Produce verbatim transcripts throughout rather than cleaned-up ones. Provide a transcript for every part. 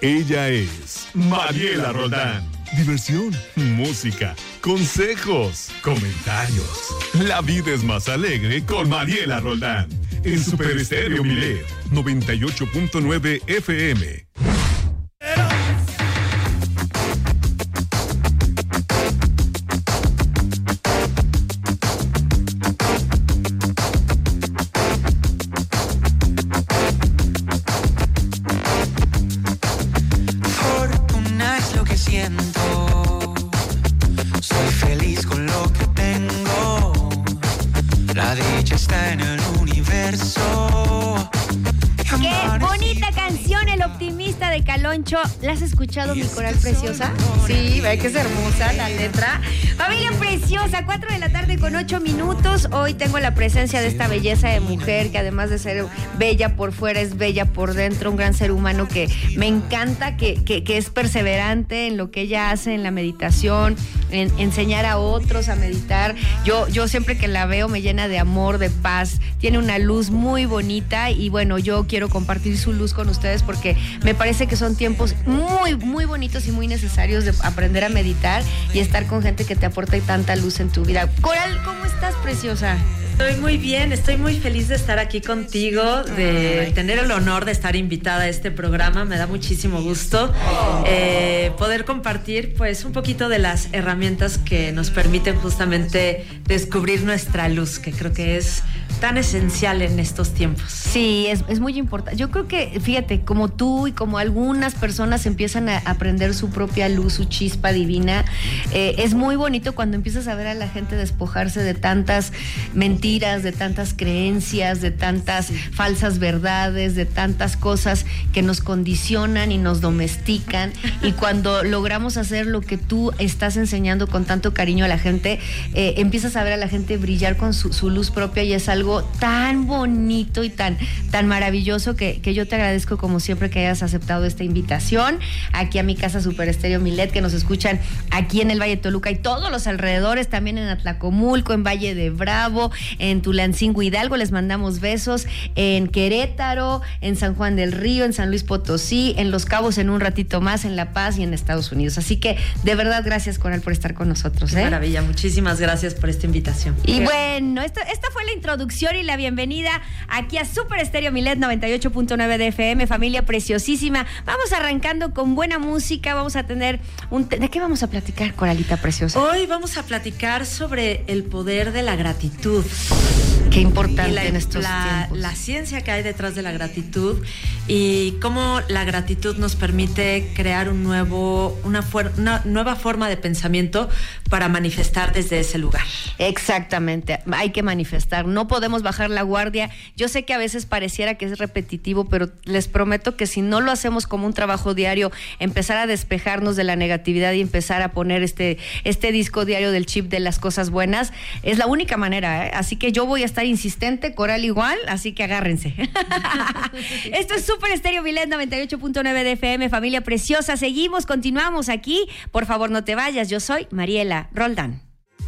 Ella es Mariela Roldán. Diversión, música, consejos, comentarios. La vida es más alegre con Mariela Roldán. En Super Estéreo Milet, noventa y ocho punto nueve F M. ¿La has escuchado, mi coral preciosa? Sí, ve que es hermosa la letra. Familia preciosa, cuatro de la tarde con ocho minutos. Hoy tengo la presencia de esta belleza de mujer que además de ser bella por fuera, es bella por dentro. Un gran ser humano que me encanta, que, que, que es perseverante en lo que ella hace en la meditación, en enseñar a otros a meditar. Yo, yo siempre que la veo me llena de amor, de paz. Tiene una luz muy bonita y bueno, yo quiero compartir su luz con ustedes porque me parece que son tiempos muy, muy bonitos y muy necesarios de aprender a meditar y estar con gente que te aporte tanta luz en tu vida. Coral, ¿cómo estás, preciosa? Estoy muy bien, estoy muy feliz de estar aquí contigo, de Ay. tener el honor de estar invitada a este programa. Me da muchísimo gusto eh, poder compartir pues un poquito de las herramientas que nos permiten justamente descubrir nuestra luz, que creo que es tan esencial en estos tiempos. Sí, es, es muy importante. Yo creo que, fíjate, como tú y como algunas personas empiezan a aprender su propia luz, su chispa divina, eh, es muy bonito cuando empiezas a ver a la gente despojarse de tantas mentiras, de tantas creencias, de tantas falsas verdades, de tantas cosas que nos condicionan y nos domestican. Y cuando logramos hacer lo que tú estás enseñando con tanto cariño a la gente, eh, empiezas a ver a la gente brillar con su, su luz propia y es algo tan bonito y tan, tan maravilloso que, que yo te agradezco como siempre que hayas aceptado esta invitación aquí a mi casa Super Estéreo Milet, que nos escuchan aquí en el Valle de Toluca y todos los alrededores, también en Atlacomulco, en Valle de Bravo, en Tulancingo, Hidalgo, les mandamos besos, en Querétaro, en San Juan del Río, en San Luis Potosí, en Los Cabos en un ratito más, en La Paz y en Estados Unidos. Así que de verdad gracias, Coral, por estar con nosotros. Qué ¿eh? maravilla, muchísimas gracias por esta invitación. Y bueno, esto, esta fue la introducción y la bienvenida aquí a Super Estéreo Milet noventa y ocho punto nueve de F M, familia preciosísima. Vamos arrancando con buena música, vamos a tener un... ¿De qué vamos a platicar, Coralita preciosa? Hoy vamos a platicar sobre el poder de la gratitud. Qué importante la, en estos la, tiempos. La ciencia que hay detrás de la gratitud y cómo la gratitud nos permite crear un nuevo, una, fuer, una nueva forma de pensamiento para manifestar desde ese lugar. Exactamente, hay que manifestar, no podemos bajar la guardia. Yo sé que a veces pareciera que es repetitivo, pero les prometo que si no lo hacemos como un trabajo diario, empezar a despejarnos de la negatividad y empezar a poner este, este disco diario del chip de las cosas buenas, es la única manera, ¿eh? Así que yo voy a estar insistente, Coral igual, así que agárrense. Esto es Super Estéreo Milet noventa y ocho punto nueve de F M, familia preciosa. Seguimos, continuamos aquí. Por favor, no te vayas. Yo soy Mariela Roldán.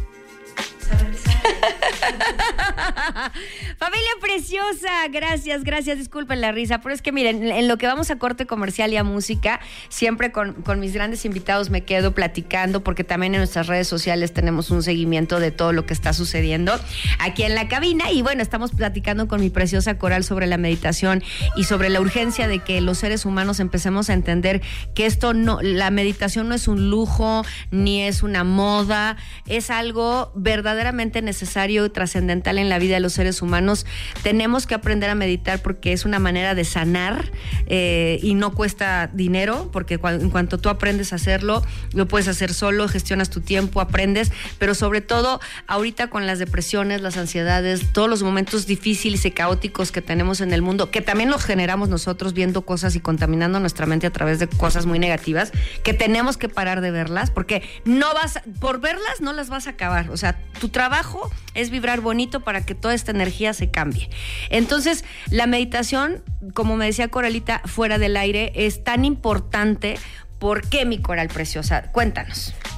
Familia preciosa, gracias, gracias, disculpen la risa, pero es que miren, en lo que vamos a corte comercial y a música, siempre con, con mis grandes invitados me quedo platicando, porque también en nuestras redes sociales tenemos un seguimiento de todo lo que está sucediendo aquí en la cabina, y bueno, estamos platicando con mi preciosa Coral sobre la meditación y sobre la urgencia de que los seres humanos empecemos a entender que esto no, la meditación no es un lujo, ni es una moda, es algo verdaderamente necesario y trascendental en la vida de los seres humanos. Tenemos que aprender a meditar porque es una manera de sanar eh, y no cuesta dinero, porque cu- en cuanto tú aprendes a hacerlo, lo puedes hacer solo, gestionas tu tiempo, aprendes, pero sobre todo ahorita con las depresiones, las ansiedades, todos los momentos difíciles y caóticos que tenemos en el mundo, que también los generamos nosotros viendo cosas y contaminando nuestra mente a través de cosas muy negativas, que tenemos que parar de verlas, porque no vas, por verlas no las vas a acabar. O sea, tu trabajo es vibrar bonito para que toda esta energía se cambie. Entonces, la meditación, como me decía Coralita fuera del aire, es tan importante. ¿Por qué, mi Coral preciosa? Cuéntanos.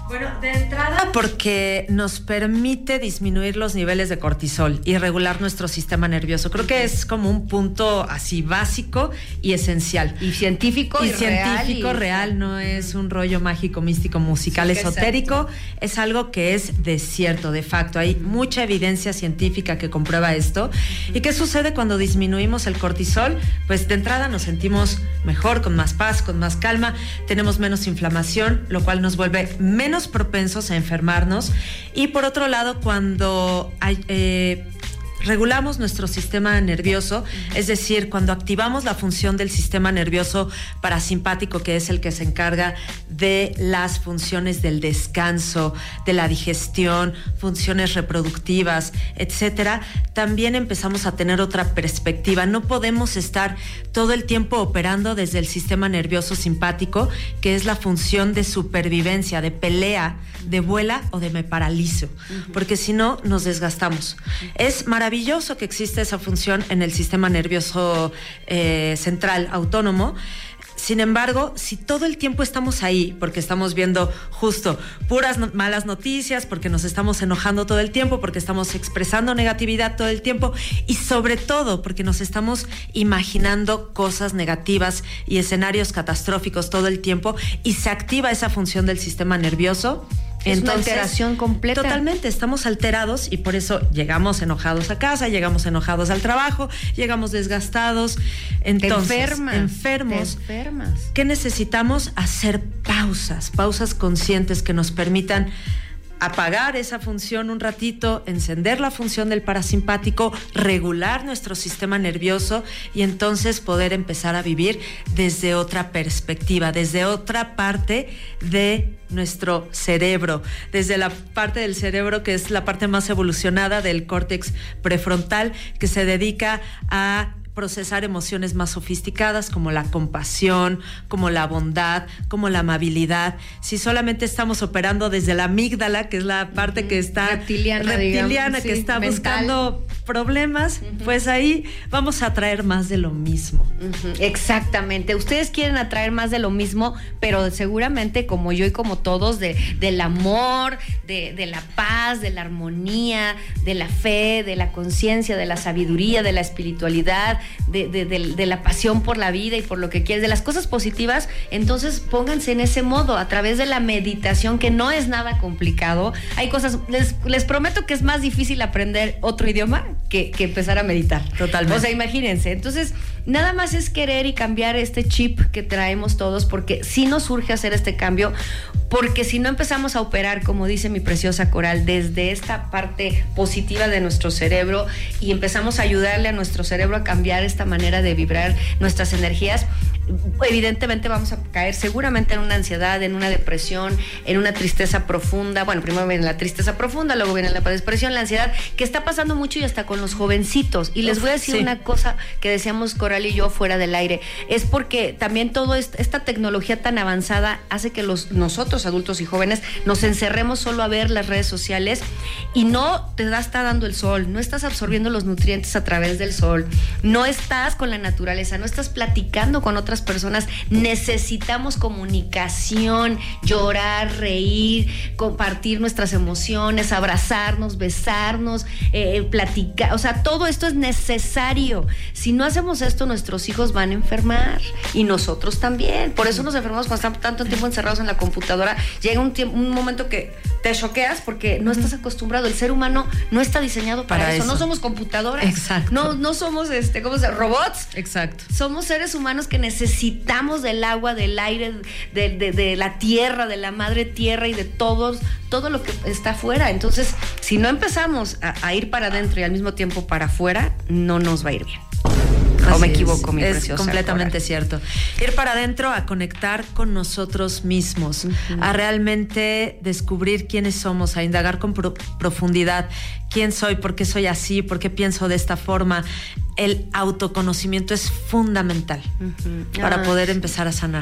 Bueno, de entrada porque nos permite disminuir los niveles de cortisol y regular nuestro sistema nervioso. Creo que es como un punto así básico y esencial. Y científico y, y científico real. Y... real, no es un rollo mágico, místico, musical, sí, esotérico. Exacto. Es algo que es de cierto, de facto. Hay uh-huh. mucha evidencia científica que comprueba esto. Uh-huh. ¿Y qué sucede cuando disminuimos el cortisol? Pues de entrada nos sentimos mejor, con más paz, con más calma, tenemos menos inflamación, lo cual nos vuelve menos propensos a enfermarnos. Y por otro lado, cuando hay, eh, regulamos nuestro sistema nervioso, es decir, cuando activamos la función del sistema nervioso parasimpático, que es el que se encarga de las funciones del descanso, de la digestión, funciones reproductivas, etcétera, también empezamos a tener otra perspectiva. No podemos estar todo el tiempo operando desde el sistema nervioso simpático, que es la función de supervivencia, de pelea, de vuela o de me paralizo, uh-huh. porque si no nos desgastamos. Uh-huh. Es maravilloso que existe esa función en el sistema nervioso eh, central autónomo. Sin embargo, si todo el tiempo estamos ahí, porque estamos viendo justo puras no- malas noticias, porque nos estamos enojando todo el tiempo, porque estamos expresando negatividad todo el tiempo y sobre todo porque nos estamos imaginando cosas negativas y escenarios catastróficos todo el tiempo y se activa esa función del sistema nervioso, es entonces, una alteración completa. Totalmente, estamos alterados y por eso llegamos enojados a casa, llegamos enojados al trabajo, llegamos desgastados, entonces, te enfermas, enfermos. Te enfermas. ¿Qué necesitamos? Hacer pausas, pausas conscientes que nos permitan apagar esa función un ratito, encender la función del parasimpático, regular nuestro sistema nervioso y entonces poder empezar a vivir desde otra perspectiva, desde otra parte de nuestro cerebro, desde la parte del cerebro que es la parte más evolucionada del córtex prefrontal, que se dedica a procesar emociones más sofisticadas como la compasión, como la bondad, como la amabilidad. Si solamente estamos operando desde la amígdala, que es la parte uh-huh. que está reptiliana, reptiliana digamos, que sí, está mental. buscando problemas, uh-huh. pues ahí vamos a traer más de lo mismo. Uh-huh. Exactamente. Ustedes quieren atraer más de lo mismo, pero seguramente como yo y como todos, de, del amor, de, de la paz, de la armonía, de la fe, de la conciencia, de la sabiduría, de la espiritualidad, De, de, de, de la pasión por la vida y por lo que quieres, de las cosas positivas. Entonces pónganse en ese modo a través de la meditación, que no es nada complicado. Hay cosas, les, les prometo que es más difícil aprender otro idioma que, que empezar a meditar. Totalmente. O sea, imagínense. Entonces, nada más es querer y cambiar este chip que traemos todos, porque sí nos surge hacer este cambio, porque si no empezamos a operar, como dice mi preciosa Coral, desde esta parte positiva de nuestro cerebro y empezamos a ayudarle a nuestro cerebro a cambiar esta manera de vibrar nuestras energías, evidentemente vamos a caer seguramente en una ansiedad, en una depresión, en una tristeza profunda. Bueno, primero viene la tristeza profunda, luego viene la depresión, la ansiedad, que está pasando mucho y hasta con los jovencitos. Y les voy a decir sí. una cosa que decíamos Coral y yo fuera del aire, es porque también toda esta tecnología tan avanzada hace que los, nosotros adultos y jóvenes nos encerremos solo a ver las redes sociales y no te da, está dando el sol, no estás absorbiendo los nutrientes a través del sol, no estás con la naturaleza, no estás platicando con otras personas. Necesitamos comunicación, llorar, reír, compartir nuestras emociones, abrazarnos, besarnos, eh, platicar, o sea, todo esto es necesario. Si no hacemos esto, nuestros hijos van a enfermar y nosotros también. Por eso nos enfermamos cuando estamos tanto tiempo encerrados en la computadora. Llega un, tiempo, un momento que te choqueas porque no estás acostumbrado. El ser humano no está diseñado para, para eso. eso. No somos computadoras. Exacto. No, no somos este, ¿cómo se llama? Robots. Exacto. Somos seres humanos que necesitamos del agua, del aire, de, de, de la tierra, de la madre tierra y de todos, todo lo que está afuera. Entonces, si no empezamos a, a ir para adentro y al mismo tiempo para afuera, no nos va a ir bien. Así ¿O me equivoco, mi es, preciosa? Es completamente Coral. Cierto. Ir para adentro a conectar con nosotros mismos, uh-huh. a realmente descubrir quiénes somos, a indagar con pro- profundidad quién soy, por qué soy así, por qué pienso de esta forma. El autoconocimiento es fundamental uh-huh. para ah. poder empezar a sanar.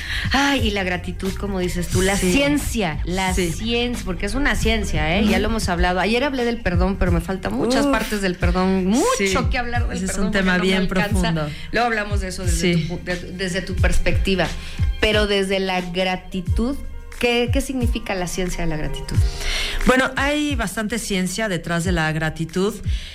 Ay, y la gratitud, como dices tú, la sí. ciencia, la sí. ciencia, porque es una ciencia, ¿eh? Uh-huh. Ya lo hemos hablado. Ayer hablé del perdón, pero me faltan muchas Uf. partes del perdón, mucho sí. que hablar del Ese perdón. Es un tema no bien profundo. Luego hablamos de eso desde, sí. tu, de, desde tu perspectiva, pero desde la gratitud ¿Qué, ¿Qué significa la ciencia de la gratitud? Bueno, hay bastante ciencia detrás de la gratitud.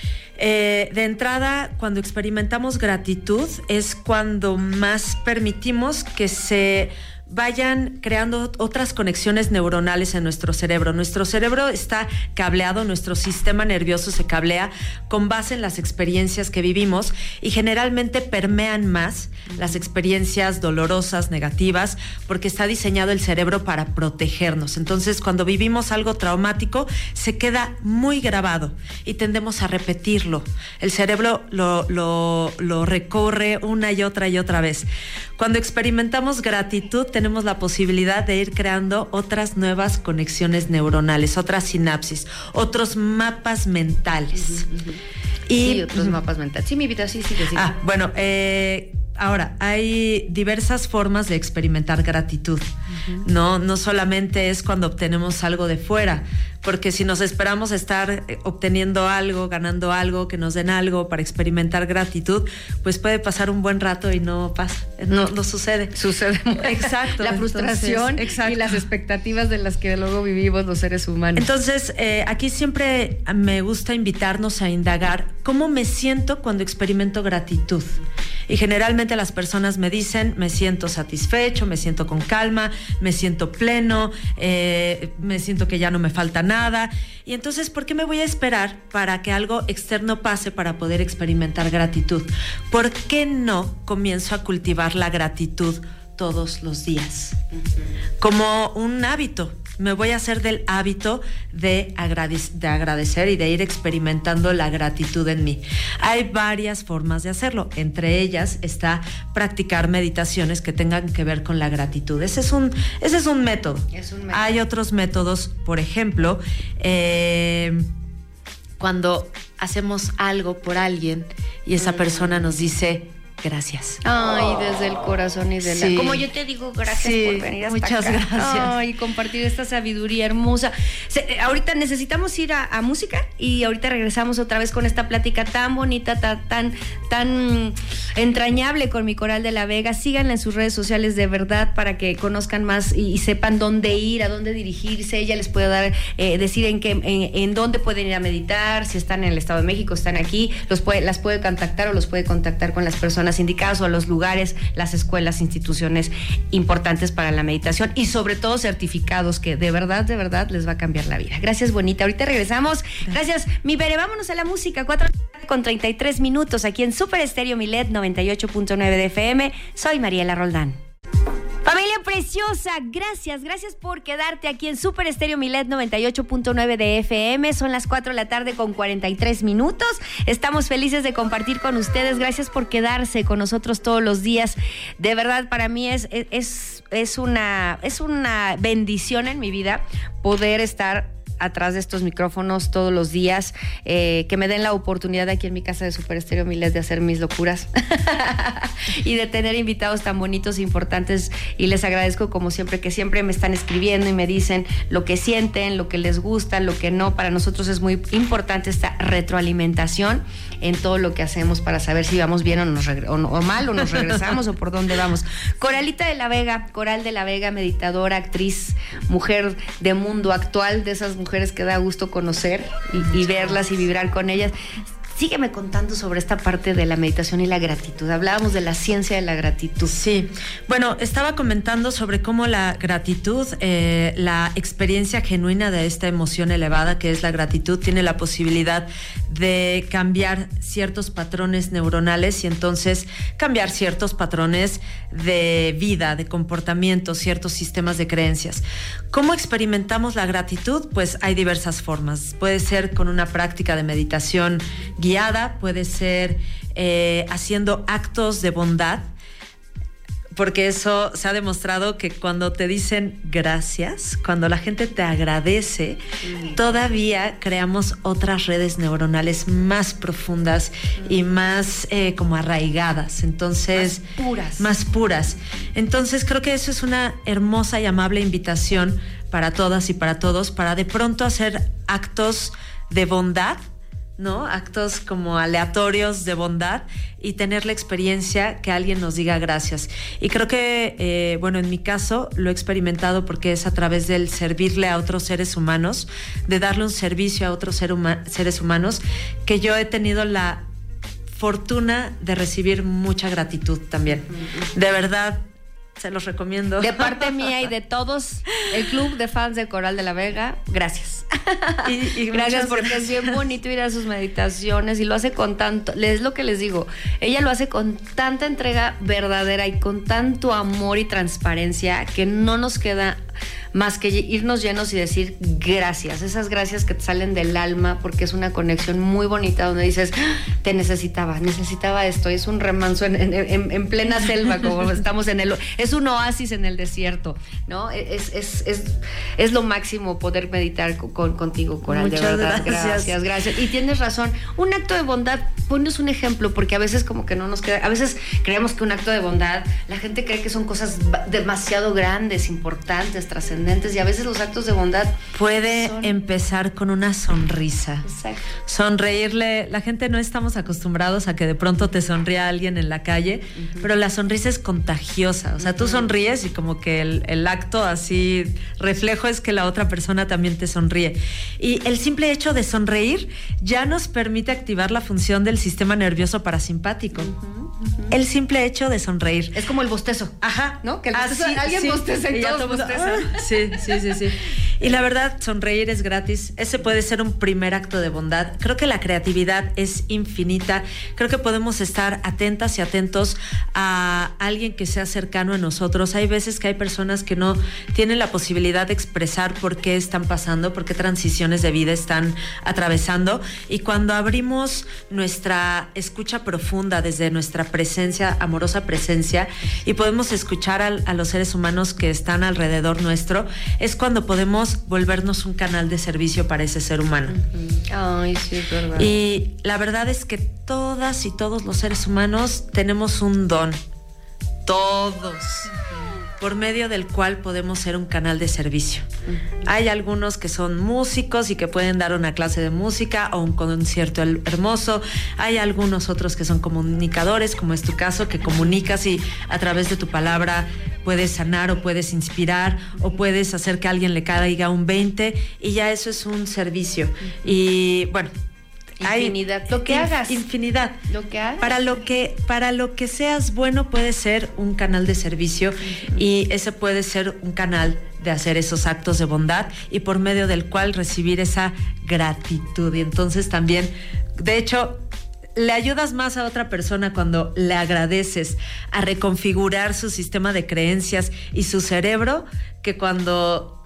Eh, de entrada, cuando experimentamos gratitud es cuando más permitimos que se vayan creando otras conexiones neuronales en nuestro cerebro. Nuestro cerebro está cableado, nuestro sistema nervioso se cablea con base en las experiencias que vivimos y generalmente permean más las experiencias dolorosas, negativas, porque está diseñado el cerebro para protegernos. Entonces, cuando vivimos algo traumático, se queda muy grabado y tendemos a repetirlo. El cerebro lo, lo, lo recorre una y otra y otra vez. Cuando experimentamos gratitud, tenemos la posibilidad de ir creando otras nuevas conexiones neuronales, otras sinapsis, otros mapas mentales. Uh-huh, uh-huh. Y, sí, otros uh-huh. mapas mentales. Sí, mi vida, sí, sí, sí. Ah, bueno, eh... Ahora, hay diversas formas de experimentar gratitud, uh-huh. ¿no? No solamente es cuando obtenemos algo de fuera, porque si nos esperamos estar obteniendo algo, ganando algo, que nos den algo para experimentar gratitud, pues puede pasar un buen rato y no pasa, no, no sucede. Sucede. Exacto. La frustración entonces, exacto. y las expectativas de las que luego vivimos los seres humanos. Entonces, eh, aquí siempre me gusta invitarnos a indagar cómo me siento cuando experimento gratitud. Y generalmente las personas me dicen, me siento satisfecho, me siento con calma, me siento pleno, eh, me siento que ya no me falta nada. Y entonces, ¿por qué me voy a esperar para que algo externo pase para poder experimentar gratitud? ¿Por qué no comienzo a cultivar la gratitud todos los días? Como un hábito. Me voy a hacer del hábito de, agrade- de agradecer y de ir experimentando la gratitud en mí. Hay varias formas de hacerlo. Entre ellas está practicar meditaciones que tengan que ver con la gratitud. Ese es un, ese es un método. Es un método. Hay otros métodos, por ejemplo, eh, cuando hacemos algo por alguien y esa persona nos dice gracias. Ay, desde el corazón y de la... Sí. Como yo te digo, gracias sí, por venir hasta muchas acá. gracias. Ay, compartir esta sabiduría hermosa. Se, ahorita necesitamos ir a, a música y ahorita regresamos otra vez con esta plática tan bonita, tan, tan, tan entrañable con mi Coral de la Vega. Síganla en sus redes sociales de verdad para que conozcan más y, y sepan dónde ir, a dónde dirigirse. Ella les puede dar, eh, decir en qué, en, en dónde pueden ir a meditar, si están en el Estado de México, están aquí, los puede, las puede contactar o los puede contactar con las personas indicadas o a los lugares, las escuelas, instituciones importantes para la meditación y sobre todo certificados que de verdad, de verdad les va a cambiar la vida. Gracias, bonita. Ahorita regresamos. Gracias, mi Bere. Vámonos a la música. cuatro con treinta y tres minutos aquí en Super Estéreo Milet noventa y ocho punto nueve de F M. Soy Mariela Roldán. Familia preciosa, gracias, gracias por quedarte aquí en Super Estéreo Milet noventa y ocho punto nueve de F M. Son las cuatro de la tarde con cuarenta y tres minutos. Estamos felices de compartir con ustedes. Gracias por quedarse con nosotros todos los días. De verdad, para mí es, es, es, una, es una bendición en mi vida poder estar atrás de estos micrófonos todos los días, eh, que me den la oportunidad aquí en mi casa de Super Estéreo Milet de hacer mis locuras y de tener invitados tan bonitos e importantes, y les agradezco como siempre que siempre me están escribiendo y me dicen lo que sienten, lo que les gusta, lo que no. Para nosotros es muy importante esta retroalimentación en todo lo que hacemos para saber si vamos bien o, nos regre- o, no, o mal o nos regresamos o por dónde vamos. Coralita de la Vega, Coral de la Vega, meditadora, actriz, mujer de mundo actual, de esas mujeres que da gusto conocer y, y verlas y vibrar con ellas. Sígueme contando sobre esta parte de la meditación y la gratitud. Hablábamos de la ciencia de la gratitud. Sí, bueno, estaba comentando sobre cómo la gratitud, eh, la experiencia genuina de esta emoción elevada que es la gratitud, tiene la posibilidad de cambiar ciertos patrones neuronales y entonces cambiar ciertos patrones de vida, de comportamiento, ciertos sistemas de creencias. ¿Cómo experimentamos la gratitud? Pues hay diversas formas. Puede ser con una práctica de meditación guiada, puede ser eh, haciendo actos de bondad, porque eso se ha demostrado que cuando te dicen gracias, cuando la gente te agradece, mm. todavía creamos otras redes neuronales más profundas mm. y más eh, como arraigadas, entonces más puras. más puras. Entonces creo que eso es una hermosa y amable invitación para todas y para todos, para de pronto hacer actos de bondad ¿no? Actos como aleatorios de bondad y tener la experiencia que alguien nos diga gracias. Y creo que, eh, bueno, en mi caso lo he experimentado porque es a través del servirle a otros seres humanos, de darle un servicio a otros ser huma- seres humanos, que yo he tenido la fortuna de recibir mucha gratitud también. De verdad, se los recomiendo. De parte mía y de todos, el club de fans de Coral de la Vega, gracias. Y, y gracias porque es bien bonito ir a sus meditaciones y lo hace con tanto, es lo que les digo, ella lo hace con tanta entrega verdadera y con tanto amor y transparencia que no nos queda más que irnos llenos y decir gracias, esas gracias que te salen del alma, porque es una conexión muy bonita donde dices, te necesitaba, necesitaba esto, es un remanso en, en, en plena selva, como estamos en el, es un oasis en el desierto, ¿no? Es, es, es, es lo máximo poder meditar con, con, contigo, Coral. Muchas de verdad, gracias. gracias, gracias. Y tienes razón, un acto de bondad, ponnos un ejemplo, porque a veces como que no nos queda, a veces creemos que un acto de bondad, la gente cree que son cosas demasiado grandes, importantes, trascendentes, y a veces los actos de bondad puede son... empezar con una sonrisa. Exacto. Sonreírle, la gente no estamos acostumbrados a que de pronto te sonría alguien en la calle, uh-huh. pero la sonrisa es contagiosa, o sea, uh-huh. tú sonríes y como que el, el acto así reflejo es que la otra persona también te sonríe, y el simple hecho de sonreír ya nos permite activar la función del sistema nervioso parasimpático. Uh-huh. Uh-huh. El simple hecho de sonreír. Es como el bostezo. Ajá. ¿No? Que el bostezo, ah, sí, alguien sí. bosteza y, y todos bostezan. Ah, sí, sí, sí, sí. Y la verdad, sonreír es gratis. Ese puede ser un primer acto de bondad. Creo que la creatividad es infinita. Creo que podemos estar atentas y atentos a alguien que sea cercano a nosotros. Hay veces que hay personas que no tienen la posibilidad de expresar por qué están pasando, por qué transiciones de vida están atravesando. Y cuando abrimos nuestra escucha profunda desde nuestra presencia, amorosa presencia, y podemos escuchar a, a los seres humanos que están alrededor nuestro, es cuando podemos volvernos un canal de servicio para ese ser humano. Ay, sí, es verdad. Y la verdad es que todas y todos los seres humanos tenemos un don, todos, por medio del cual podemos ser un canal de servicio. Uh-huh. Hay algunos que son músicos y que pueden dar una clase de música o un concierto hermoso. Hay algunos otros que son comunicadores, como es tu caso, que comunicas y a través de tu palabra puedes sanar o puedes inspirar o puedes hacer que a alguien le caiga un veinte, y ya eso es un servicio. Uh-huh. Y bueno, infinidad, lo que hagas, infinidad, lo que hagas. Para lo que para lo que seas bueno puede ser un canal de servicio, uh-huh. y ese puede ser un canal de hacer esos actos de bondad y por medio del cual recibir esa gratitud. Y entonces también, de hecho, le ayudas más a otra persona cuando le agradeces a reconfigurar su sistema de creencias y su cerebro, que cuando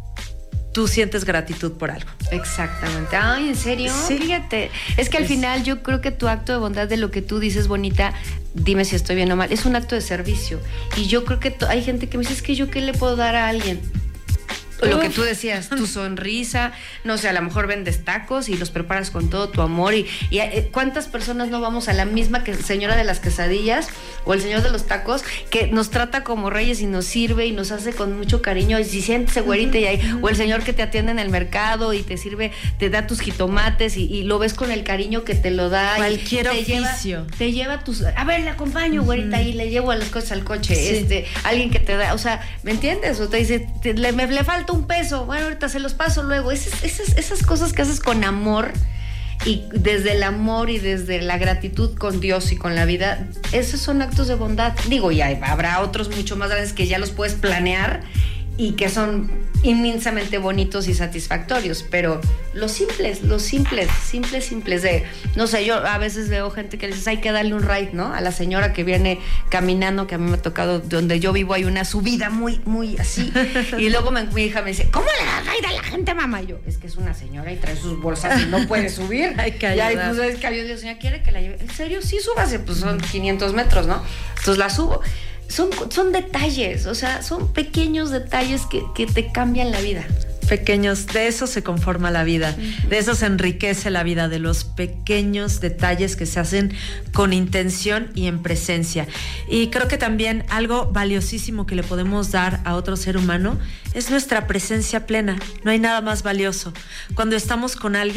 tú sientes gratitud por algo. Exactamente. Ay, ¿en serio? Sí. Fíjate. Es que al es... final yo creo que tu acto de bondad, de lo que tú dices, bonita, dime si estoy bien o mal, es un acto de servicio. Y yo creo que hay gente que me dice, es que yo qué le puedo dar a alguien. Uf. Lo que tú decías, tu sonrisa, no sé, a lo mejor vendes tacos y los preparas con todo tu amor. Y, y ¿cuántas personas no vamos a la misma que señora de las quesadillas o el señor de los tacos, que nos trata como reyes y nos sirve y nos hace con mucho cariño? Y si sientes güerita, uh-huh. y hay, o el señor que te atiende en el mercado y te sirve, te da tus jitomates y, y lo ves con el cariño que te lo da. Cualquier y te oficio. Lleva, te lleva tus... A ver, le acompaño, uh-huh. güerita, y le llevo a las cosas al coche. Sí. Este, alguien que te da, o sea, ¿me entiendes? O te dice, te, le, me, le falta un peso, bueno, ahorita se los paso luego. Esas, esas, esas cosas que haces con amor y desde el amor y desde la gratitud con Dios y con la vida, esos son actos de bondad. Digo, y hay, habrá otros mucho más grandes que ya los puedes planear y que son inmensamente bonitos y satisfactorios, pero los simples, los simples, simples, simples de, no sé, yo a veces veo gente que le dices, hay que darle un ride, ¿no? A la señora que viene caminando, que a mí me ha tocado, donde yo vivo hay una subida muy, muy así, y luego me, mi hija me dice, ¿cómo le das ride a la gente, mamá? Y yo, es que es una señora y trae sus bolsas y no puede subir. Hay que ayudar. Y ahí, pues, es que yo digo, señora, ¿quiere que la lleve? ¿En serio? Sí, súbase, pues son quinientos metros, ¿no? Entonces la subo. Son, son detalles, o sea, son pequeños detalles que, que te cambian la vida. Pequeños, de eso se conforma la vida, uh-huh. de eso se enriquece la vida, de los pequeños detalles que se hacen con intención y en presencia. Y creo que también algo valiosísimo que le podemos dar a otro ser humano es nuestra presencia plena. No hay nada más valioso. Cuando estamos con alguien,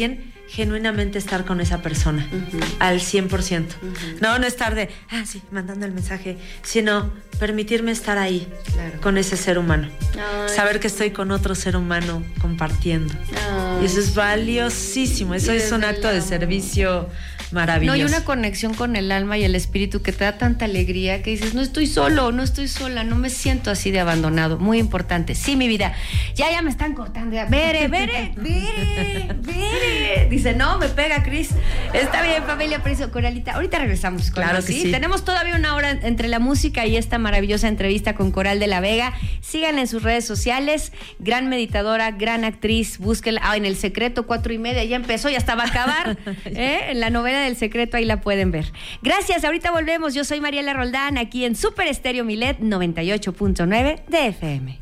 genuinamente estar con esa persona, uh-huh. al cien por ciento. Uh-huh. No, no estar de, ah, sí, mandando el mensaje, sino permitirme estar ahí, claro. con ese ser humano. Ay. Saber que estoy con otro ser humano compartiendo. Ay. Y eso es valiosísimo, eso y es un acto de servicio maravilloso. No, y una conexión con el alma y el espíritu que te da tanta alegría que dices, no estoy solo, no estoy sola, no me siento así de abandonado. Muy importante. Sí, mi vida. Ya, ya me están cortando. Ya. Vere, vere, vere, vere. Dice, no, me pega, Cris. Está bien, familia Precio Coralita. Ahorita regresamos. Claro que sí. sí. Tenemos todavía una hora entre la música y esta maravillosa entrevista con Coral de la Vega. Síganla en sus redes sociales. Gran meditadora, gran actriz. Búsquenla. Ah, en El Secreto, cuatro y media. Ya empezó, ya hasta va a acabar. ¿eh? En la novela del Secreto, ahí la pueden ver. Gracias, ahorita volvemos. Yo soy Mariela Roldán, aquí en Super Estéreo Milet noventa y ocho punto nueve de F M.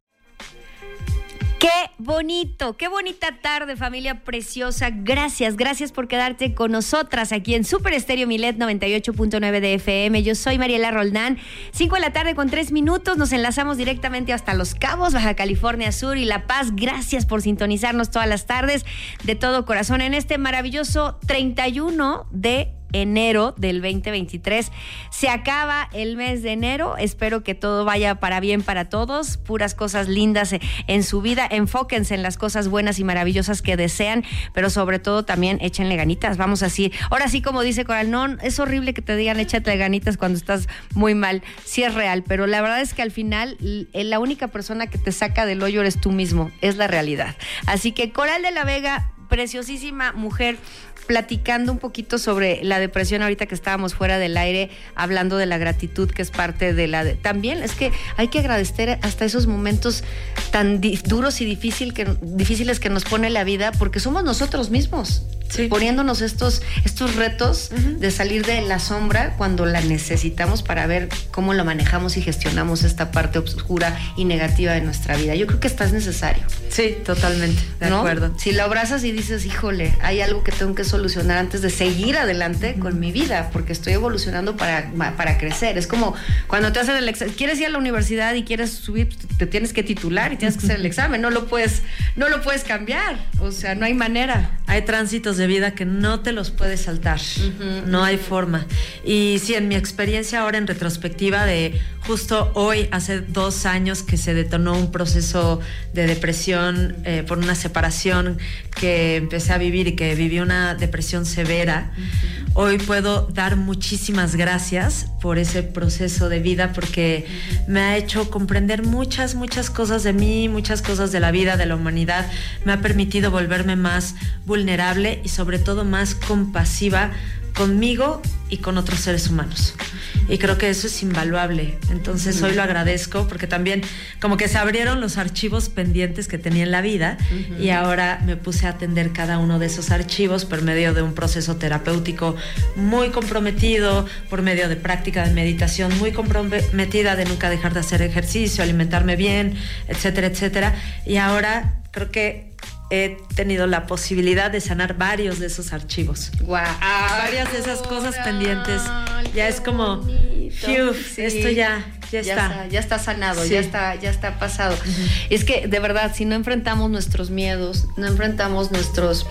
Qué bonito, qué bonita tarde, familia preciosa. Gracias, gracias por quedarte con nosotras aquí en Super Estéreo Milet noventa y ocho punto nueve de F M. Yo soy Mariela Roldán. cinco de la tarde con tres minutos. Nos enlazamos directamente hasta Los Cabos, Baja California Sur y La Paz. Gracias por sintonizarnos todas las tardes de todo corazón en este maravilloso treinta y uno de enero del veinte veintitrés. Se acaba el mes de enero. Espero que todo vaya para bien para todos. Puras cosas lindas en su vida. Enfóquense en las cosas buenas y maravillosas que desean, pero sobre todo también échenle ganitas. Vamos así. Ahora sí, como dice Coral, no, es horrible que te digan échate ganitas cuando estás muy mal. Sí es real, pero la verdad es que al final la única persona que te saca del hoyo eres tú mismo. Es la realidad. Así que Coral de la Vega, preciosísima mujer, platicando un poquito sobre la depresión ahorita que estábamos fuera del aire, hablando de la gratitud que es parte de la... De, también es que hay que agradecer hasta esos momentos tan di- duros y difícil que, difíciles que nos pone la vida, porque somos nosotros mismos, sí. poniéndonos estos, estos retos uh-huh. de salir de la sombra cuando la necesitamos para ver cómo lo manejamos y gestionamos esta parte oscura y negativa de nuestra vida. Yo creo que esto es necesario. Sí, totalmente, de ¿no? acuerdo. Si lo abrazas y dices, híjole, hay algo que tengo que solucionar antes de seguir adelante uh-huh. con mi vida, porque estoy evolucionando para, para crecer. Es como cuando te hacen el examen, quieres ir a la universidad y quieres subir, te tienes que titular y tienes que hacer el examen, no lo puedes, no lo puedes cambiar, o sea, no hay manera. Hay tránsitos de vida que no te los puedes saltar, uh-huh. no hay forma. Y sí, en mi experiencia ahora en retrospectiva de justo hoy, hace dos años que se detonó un proceso de depresión eh, por una separación que empecé a vivir y que viví una depresión severa. Uh-huh. Hoy puedo dar muchísimas gracias por ese proceso de vida porque uh-huh. me ha hecho comprender muchas, muchas cosas de mí, muchas cosas de la vida, de la humanidad. Me ha permitido volverme más vulnerable y sobre todo más compasiva conmigo y con otros seres humanos. Y creo que eso es invaluable. Entonces hoy lo agradezco porque también como que se abrieron los archivos pendientes que tenía en la vida uh-huh. y ahora me puse a atender cada uno de esos archivos por medio de un proceso terapéutico muy comprometido, por medio de práctica de meditación muy comprometida de nunca dejar de hacer ejercicio, alimentarme bien, etcétera, etcétera. Y ahora creo que he tenido la posibilidad de sanar varios de esos archivos. Wow. Varias de esas cosas pendientes. Ya es como, fiu, sí. esto ya, ya, ya está. está. Ya está sanado, sí. ya está, ya está pasado. Uh-huh. Es que, de verdad, si no enfrentamos nuestros miedos, no enfrentamos nuestros...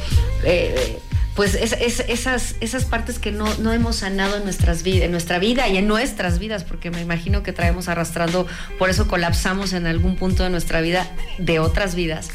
Eh, pues es, es, esas, esas partes que no, no hemos sanado en, nuestras vid- en nuestra vida y en nuestras vidas, porque me imagino que traemos arrastrando, por eso colapsamos en algún punto de nuestra vida, de otras vidas.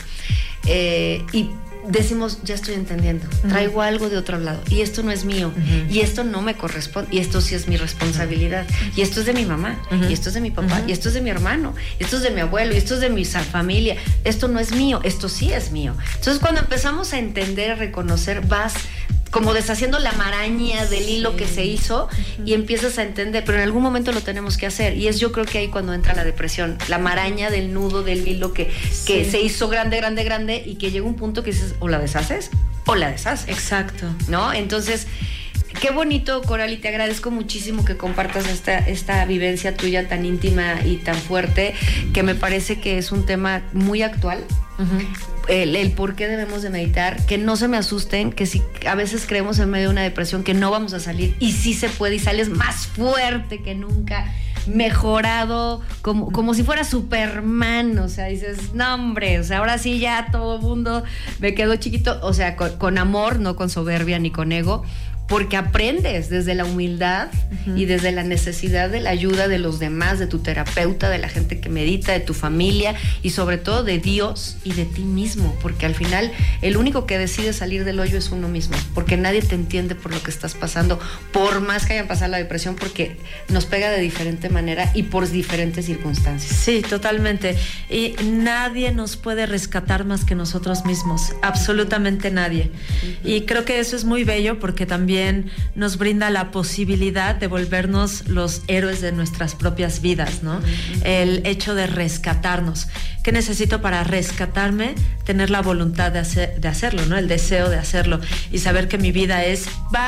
Eh, y decimos, ya estoy entendiendo, traigo uh-huh. algo de otro lado y esto no es mío uh-huh. y esto no me corresponde y esto sí es mi responsabilidad uh-huh. y esto es de mi mamá uh-huh. y esto es de mi papá uh-huh. y esto es de mi hermano y esto es de mi abuelo y esto es de mi familia, esto no es mío, esto sí es mío. Entonces cuando empezamos a entender, a reconocer, vas como deshaciendo la maraña del hilo sí. que se hizo uh-huh. y empiezas a entender, pero en algún momento lo tenemos que hacer y es yo creo que ahí cuando entra la depresión, la maraña del nudo del hilo que, sí. que se hizo grande, grande, grande y que llega un punto que dices, o la deshaces o la deshaces. Exacto. ¿No? Entonces, qué bonito, Coral, y te agradezco muchísimo que compartas esta, esta vivencia tuya tan íntima y tan fuerte, que me parece que es un tema muy actual. Uh-huh. El, el por qué debemos de meditar, que no se me asusten, que si a veces creemos en medio de una depresión que no vamos a salir, y sí se puede y sales más fuerte que nunca, mejorado, como, como si fuera Superman, o sea, dices, no hombre, o sea, ahora sí ya todo mundo me quedó chiquito, o sea, con, con amor, no con soberbia ni con ego, porque aprendes desde la humildad uh-huh. y desde la necesidad de la ayuda de los demás, de tu terapeuta, de la gente que medita, de tu familia y sobre todo de Dios y de ti mismo, porque al final el único que decide salir del hoyo es uno mismo, porque nadie te entiende por lo que estás pasando, por más que hayan pasado la depresión, porque nos pega de diferente manera y por diferentes circunstancias. Sí, totalmente. Y nadie nos puede rescatar más que nosotros mismos, absolutamente nadie. Uh-huh. Y creo que eso es muy bello porque también nos brinda la posibilidad de volvernos los héroes de nuestras propias vidas, ¿no? Uh-huh. El hecho de rescatarnos. ¿Qué necesito para rescatarme? Tener la voluntad de, hacer, de hacerlo, ¿no? El deseo de hacerlo y saber que mi vida es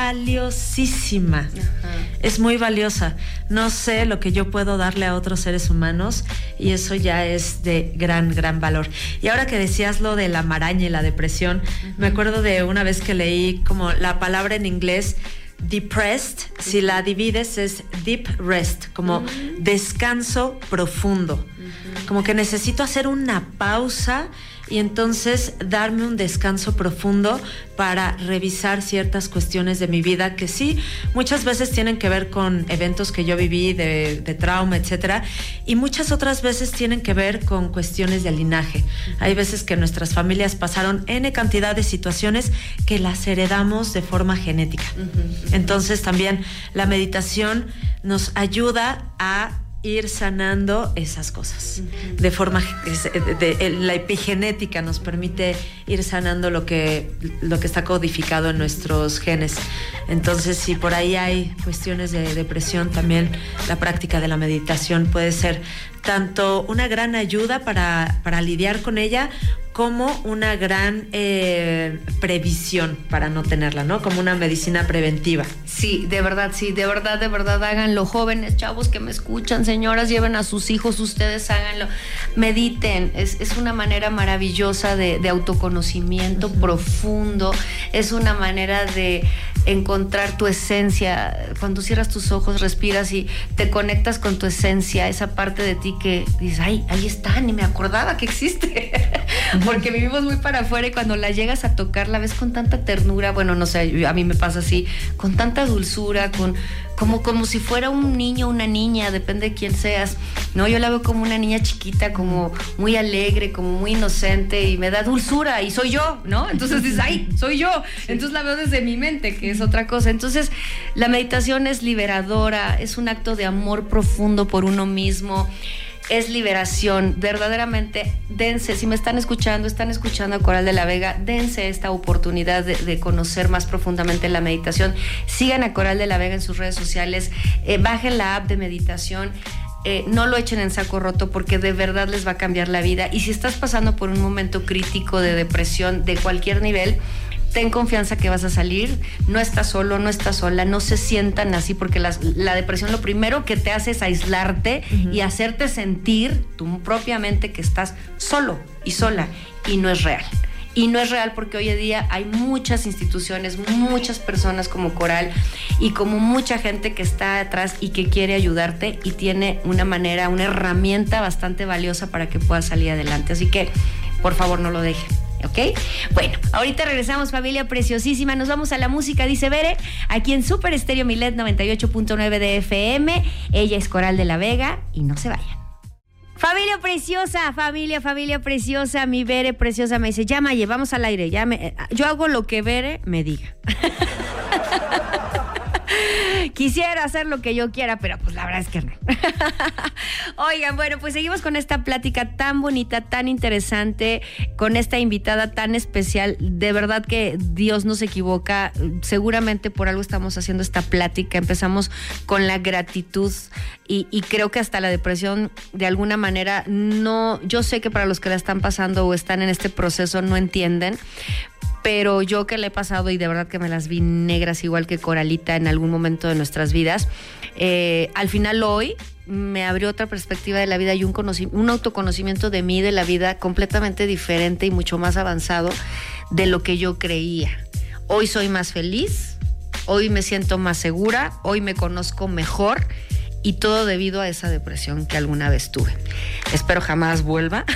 valiosísima. Uh-huh. Es muy valiosa. No sé lo que yo puedo darle a otros seres humanos y eso ya es de gran, gran valor. Y ahora que decías lo de la maraña y la depresión, uh-huh. me acuerdo de una vez que leí como la palabra en inglés depressed, si la divides es deep rest, como uh-huh. descanso profundo, uh-huh. como que necesito hacer una pausa y entonces darme un descanso profundo para revisar ciertas cuestiones de mi vida que sí, muchas veces tienen que ver con eventos que yo viví de, de trauma, etcétera, y muchas otras veces tienen que ver con cuestiones de linaje. Hay veces que nuestras familias pasaron N cantidad de situaciones que las heredamos de forma genética. Entonces también la meditación nos ayuda a ir sanando esas cosas. Uh-huh. De forma de, de, de, la epigenética nos permite ir sanando lo que, lo que está codificado en nuestros genes. Entonces, si por ahí hay cuestiones de depresión, también la práctica de la meditación puede ser tanto una gran ayuda para, para lidiar con ella, como una gran eh, previsión para no tenerla, ¿no? Como una medicina preventiva. Sí, de verdad, sí, de verdad, de verdad, háganlo. Jóvenes, chavos que me escuchan, señoras, lleven a sus hijos, ustedes háganlo. Mediten, es, es una manera maravillosa de, de autoconocimiento uh-huh. profundo, es una manera de encontrar tu esencia. Cuando cierras tus ojos, respiras y te conectas con tu esencia, esa parte de ti que dices, ay, ahí está, ni me acordaba que existe. Porque vivimos muy para afuera y cuando la llegas a tocar la ves con tanta ternura, bueno, no sé, a mí me pasa así, con tanta dulzura, con como, como si fuera un niño o una niña, depende de quién seas, ¿no? Yo la veo como una niña chiquita, como muy alegre, como muy inocente y me da dulzura y soy yo, ¿no? Entonces dices, ay, soy yo. Entonces la veo desde mi mente, que es otra cosa. Entonces la meditación es liberadora, es un acto de amor profundo por uno mismo. Es liberación, verdaderamente, dense, si me están escuchando, están escuchando a Coral de la Vega, dense esta oportunidad de, de conocer más profundamente la meditación. Sigan a Coral de la Vega en sus redes sociales, eh, bajen la app de meditación, eh, no lo echen en saco roto porque de verdad les va a cambiar la vida. Y si estás pasando por un momento crítico de depresión de cualquier nivel, ten confianza que vas a salir, no estás solo, no estás sola, no se sientan así porque la, la depresión lo primero que te hace es aislarte uh-huh. y hacerte sentir tú propiamente que estás solo y sola y no es real. Y no es real porque hoy en día hay muchas instituciones, muchas personas como Coral y como mucha gente que está atrás y que quiere ayudarte y tiene una manera, una herramienta bastante valiosa para que puedas salir adelante. Así que, por favor, no lo dejen. ¿Ok? Bueno, ahorita regresamos, familia preciosísima. Nos vamos a la música, dice Bere, aquí en Super Estéreo Milet noventa y ocho punto nueve de F M. Ella es Coral de la Vega y no se vayan. Familia preciosa, familia, familia preciosa, mi Bere preciosa me dice, ya Maye, vamos al aire, ya me, yo hago lo que Bere me diga. Quisiera hacer lo que yo quiera, pero pues la verdad es que no. Oigan, bueno, pues seguimos con esta plática tan bonita, tan interesante, con esta invitada tan especial. De verdad que Dios no se equivoca. Seguramente por algo estamos haciendo esta plática. Empezamos con la gratitud y, y creo que hasta la depresión, de alguna manera, no. Yo sé que para los que la están pasando o están en este proceso no entienden. Pero yo que le he pasado y de verdad que me las vi negras igual que Coralita en algún momento de nuestras vidas, eh, al final hoy me abrió otra perspectiva de la vida y un, conoci- un autoconocimiento de mí, de la vida completamente diferente y mucho más avanzado de lo que yo creía. Hoy soy más feliz, hoy me siento más segura, hoy me conozco mejor y todo debido a esa depresión que alguna vez tuve. Espero jamás vuelva.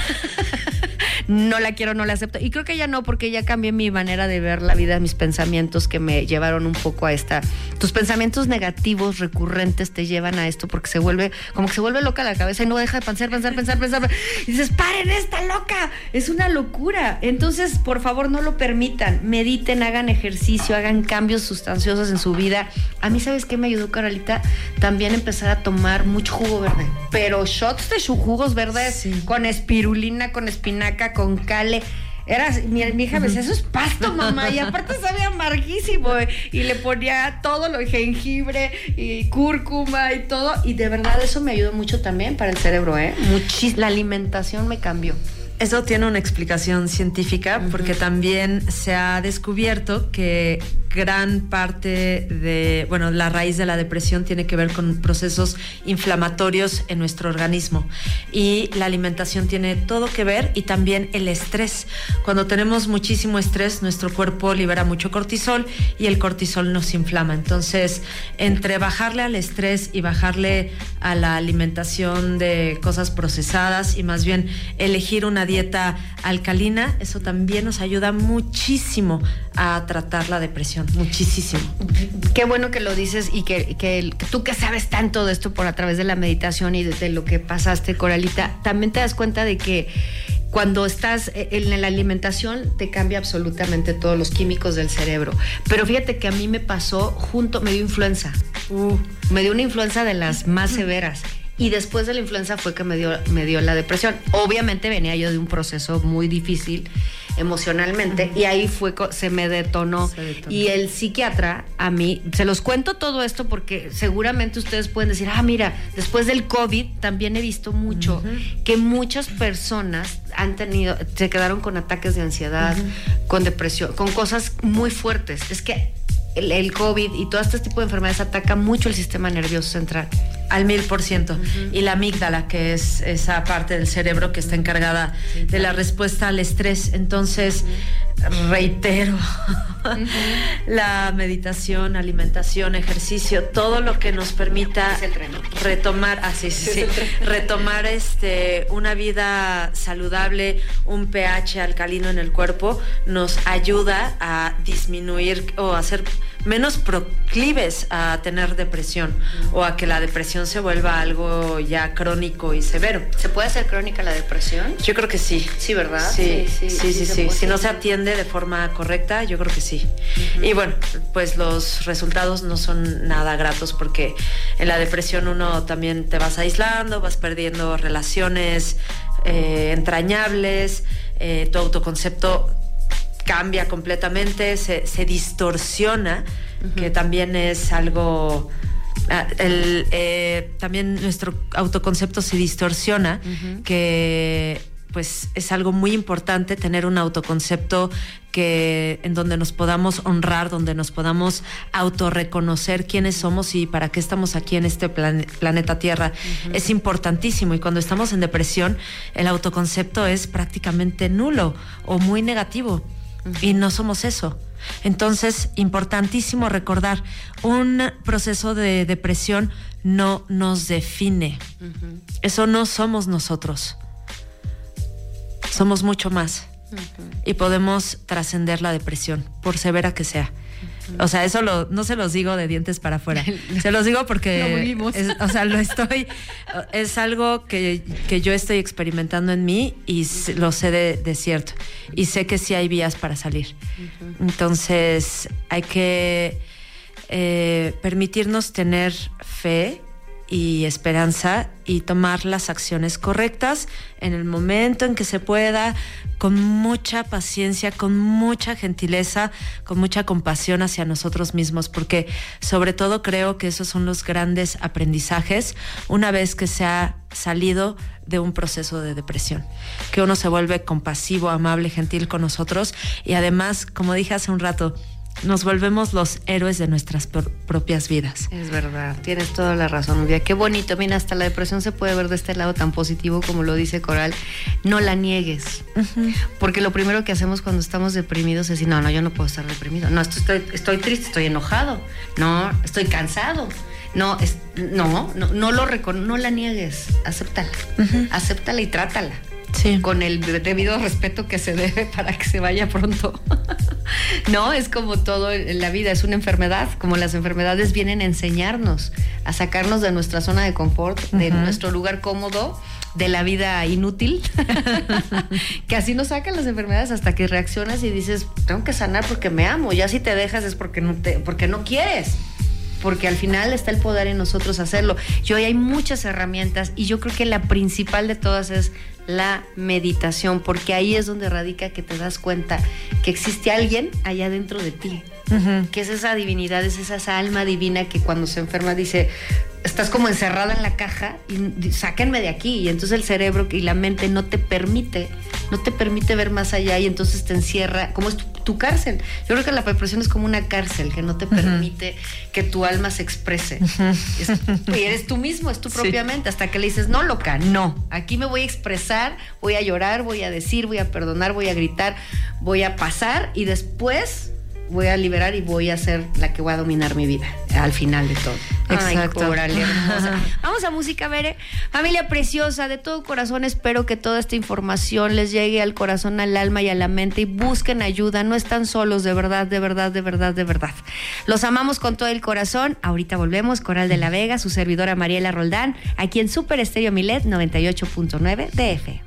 No la quiero, no la acepto. Y creo que ya no, porque ya cambié mi manera de ver la vida, mis pensamientos que me llevaron un poco a esta... Tus pensamientos negativos recurrentes te llevan a esto porque se vuelve, como que se vuelve loca la cabeza y no deja de pensar, pensar, pensar, pensar. Y dices, ¡paren, está loca! Es una locura. Entonces, por favor, no lo permitan. Mediten, hagan ejercicio, hagan cambios sustanciosos en su vida. A mí, ¿sabes qué me ayudó, Carolita? También empezar a tomar mucho jugo verde. Pero shots de jugos verdes, sí, con espirulina, con espinaca, con cale. Era, mi, mi hija me decía, eso es pasto, mamá, y aparte sabía amarguísimo, y le ponía todo lo jengibre y cúrcuma y todo, y de verdad eso me ayudó mucho también para el cerebro, ¿eh? Muchis, la alimentación me cambió. Eso tiene una explicación científica, uh-huh, porque también se ha descubierto que gran parte de, bueno, la raíz de la depresión tiene que ver con procesos inflamatorios en nuestro organismo, y la alimentación tiene todo que ver, y también el estrés. Cuando tenemos muchísimo estrés, nuestro cuerpo libera mucho cortisol y el cortisol nos inflama. Entonces, entre bajarle al estrés y bajarle a la alimentación de cosas procesadas y más bien elegir una dieta alcalina, eso también nos ayuda muchísimo a tratar la depresión, muchísimo. Qué bueno que lo dices, y que, que, que tú que sabes tanto de esto por a través de la meditación y de, de lo que pasaste, Coralita, también te das cuenta de que cuando estás en la alimentación te cambia absolutamente todos los químicos del cerebro. Pero fíjate que a mí me pasó junto, me dio influenza. Uh, me dio una influenza de las más severas. Y después de la influenza fue que me dio, me dio la depresión. Obviamente venía yo de un proceso muy difícil emocionalmente, uh-huh, y ahí fue, se me detonó. Se detonó. Y el psiquiatra, a mí, se los cuento todo esto porque seguramente ustedes pueden decir, ah, mira, después del COVID también he visto mucho, uh-huh, que muchas personas han tenido, se quedaron con ataques de ansiedad, uh-huh, con depresión, con cosas muy fuertes. Es que el, el COVID y todo este tipo de enfermedades ataca mucho el sistema nervioso central. Al mil por ciento. Uh-huh. Y la amígdala, que es esa parte del cerebro que está encargada de la respuesta al estrés. Entonces, uh-huh, reitero, uh-huh, la meditación, alimentación, ejercicio, todo lo que nos permita retomar, así, sí, sí, retomar este, una vida saludable, un pH alcalino en el cuerpo, nos ayuda a disminuir o a ser menos proclives a tener depresión, uh-huh, o a que la depresión se vuelva algo ya crónico y severo. ¿Se puede hacer crónica la depresión? Yo creo que sí. Sí, ¿verdad? Sí, sí, sí, sí, sí, sí. Si no se atiende de forma correcta, yo creo que sí. Uh-huh. Y bueno, pues los resultados no son nada gratos, porque en la depresión uno también te vas aislando, vas perdiendo relaciones eh, entrañables, eh, tu autoconcepto cambia completamente, se, se distorsiona, uh-huh, que también es algo... El, eh, también nuestro autoconcepto se distorsiona, uh-huh, que pues es algo muy importante tener un autoconcepto que en donde nos podamos honrar, donde nos podamos autorreconocer quiénes somos y para qué estamos aquí en este plan, planeta Tierra. Uh-huh. Es importantísimo, y cuando estamos en depresión el autoconcepto es prácticamente nulo o muy negativo, uh-huh, y no somos eso. Entonces, importantísimo recordar, un proceso de depresión no nos define. Uh-huh. Eso no somos nosotros. Somos mucho más. Uh-huh. Y podemos trascender la depresión, por severa que sea. Uh-huh. O sea, eso lo, no se los digo de dientes para afuera. Se los digo porque, es, o sea, lo estoy, es algo que, que yo estoy experimentando en mí y lo sé de, de cierto. Y sé que sí hay vías para salir. Uh-huh. Entonces, hay que eh, permitirnos tener fe y esperanza y tomar las acciones correctas en el momento en que se pueda, con mucha paciencia, con mucha gentileza, con mucha compasión hacia nosotros mismos, porque sobre todo creo que esos son los grandes aprendizajes una vez que se ha salido de un proceso de depresión, que uno se vuelve compasivo, amable, gentil con nosotros, y además, como dije hace un rato, nos volvemos los héroes de nuestras pro- propias vidas. Es verdad, tienes toda la razón, Olivia. Qué bonito. Mira, hasta la depresión se puede ver de este lado tan positivo como lo dice Coral. No la niegues. Uh-huh. Porque lo primero que hacemos cuando estamos deprimidos es decir, no, no, yo no puedo estar deprimido. No, estoy, estoy triste, estoy enojado. No, estoy cansado. No, es, no, no, no lo recon, no la niegues, acéptala, uh-huh. acéptala y trátala. Sí. Con el debido respeto que se debe para que se vaya pronto. No, es como todo en la vida, es una enfermedad, como las enfermedades vienen a enseñarnos, a sacarnos de nuestra zona de confort, uh-huh. de nuestro lugar cómodo, de la vida inútil, que así nos sacan las enfermedades hasta que reaccionas y dices, tengo que sanar porque me amo, ya si te dejas es porque no, te, porque no quieres. Porque al final está el poder en nosotros hacerlo. Y hoy hay muchas herramientas y yo creo que la principal de todas es la meditación, porque ahí es donde radica que te das cuenta que existe alguien allá dentro de ti, uh-huh. que es esa divinidad, es esa, esa alma divina que cuando se enferma dice, estás como encerrada en la caja y sáquenme de aquí, y entonces el cerebro y la mente no te permite, no te permite ver más allá y entonces te encierra, como es tu, tu cárcel. Yo creo que la depresión es como una cárcel que no te permite uh-huh. que tu alma se exprese. Uh-huh. Es, y eres tú mismo, es tu propia sí. mente, hasta que le dices, no, loca, no, aquí me voy a expresar, voy a llorar, voy a decir, voy a perdonar, voy a gritar, voy a pasar y después voy a liberar y voy a ser la que va a dominar mi vida al final de todo. Exacto. Ay, Coral, hermosa. Vamos a música, Bere. Familia preciosa, de todo corazón espero que toda esta información les llegue al corazón, al alma y a la mente y busquen ayuda. No están solos, de verdad, de verdad, de verdad, de verdad. Los amamos con todo el corazón. Ahorita volvemos. Coral de la Vega, su servidora Mariela Roldán, aquí en Super Estéreo Milet noventa y ocho punto nueve D F.